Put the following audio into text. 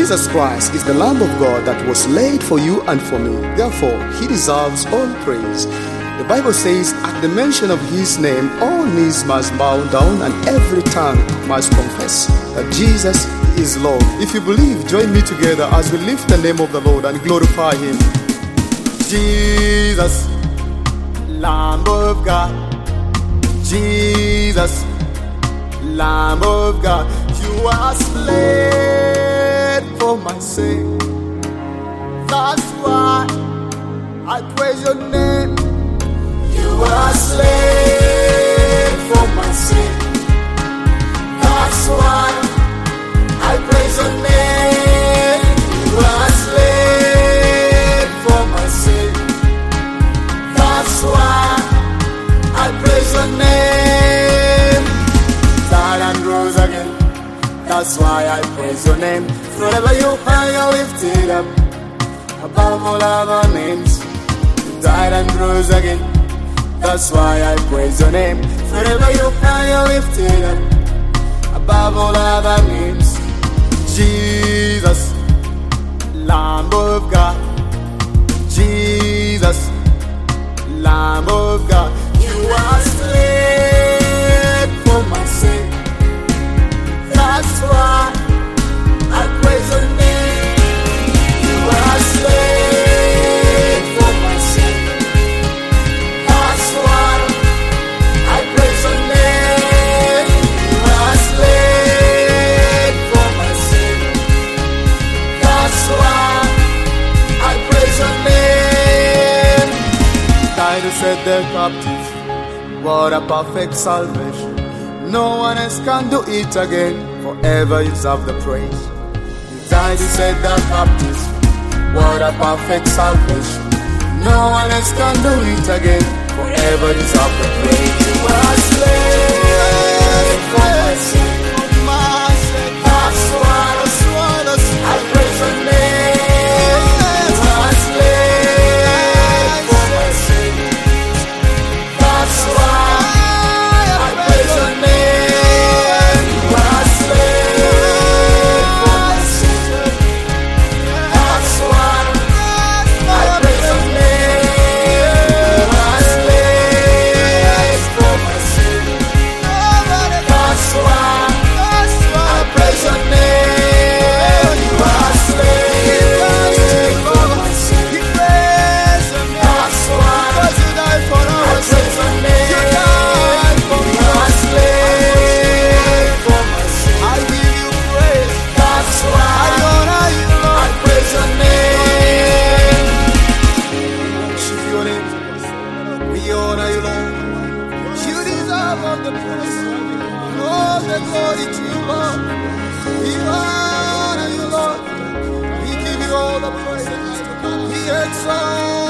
Jesus Christ is the Lamb of God that was laid for you and for me. Therefore, he deserves all praise. The Bible says, at the mention of his name, all knees must bow down and every tongue must confess that Jesus is Lord. If you believe, join me together as we lift the name of the Lord and glorify him. Jesus, Lamb of God. Jesus, Lamb of God. You are slain for my sake. That's why I praise your name. You are slain for my sake. That's why I praise your name. You are slain for my sake. That's why I praise your name. Died and rose again. That's why I praise your name. Forever you are lifted up above all other names. You died and rose again. That's why I praise your name. Forever you are lifted up above all other names. Jesus, Lamb of God. Jesus, Lamb of God. You are slain for my sake. That's why I praise your name. You are slain for my sake. That's why I praise your name. You are slain for my sake. That's why I praise your name. Died to set the captive. What a perfect salvation. No one else can do it again. Forever you deserve the praise. You died to set the captives. What a perfect salvation. No one else can do it again. Forever you deserve the praise. You are slain for my sake. That's why I praise your name. You are slain for my sake. That's why I praise your name. You are slain for my sake. That's why I praise your name. You are slain for my sake. That's why I praise your name. You are slain for my sake. That's why I praise your name. You are slain for my sake. I give you praise. That's why I honor you, Lord. I praise your name. Worship your name. We honor you, Lord. You deserve all the praise. All the glory to you, Lord. We honor you, Lord. We give you all the praise. We exalt